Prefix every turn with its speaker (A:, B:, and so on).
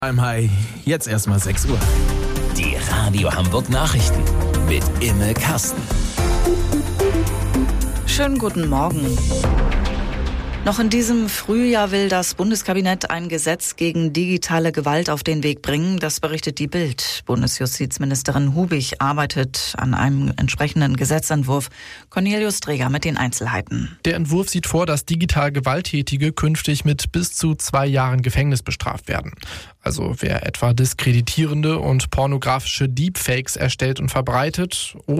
A: Hi, jetzt erstmal 6 Uhr.
B: Die Radio Hamburg Nachrichten mit Imme Kasten.
C: Schönen guten Morgen. Noch in diesem Frühjahr will das Bundeskabinett ein Gesetz gegen digitale Gewalt auf den Weg bringen. Das berichtet die Bild. Bundesjustizministerin Hubig arbeitet an einem entsprechenden Gesetzentwurf. Cornelius Dreger mit den Einzelheiten.
D: Der Entwurf sieht vor, dass digital Gewalttätige künftig mit bis zu 2 Jahren Gefängnis bestraft werden. Also wer etwa diskreditierende und pornografische Deepfakes erstellt und verbreitet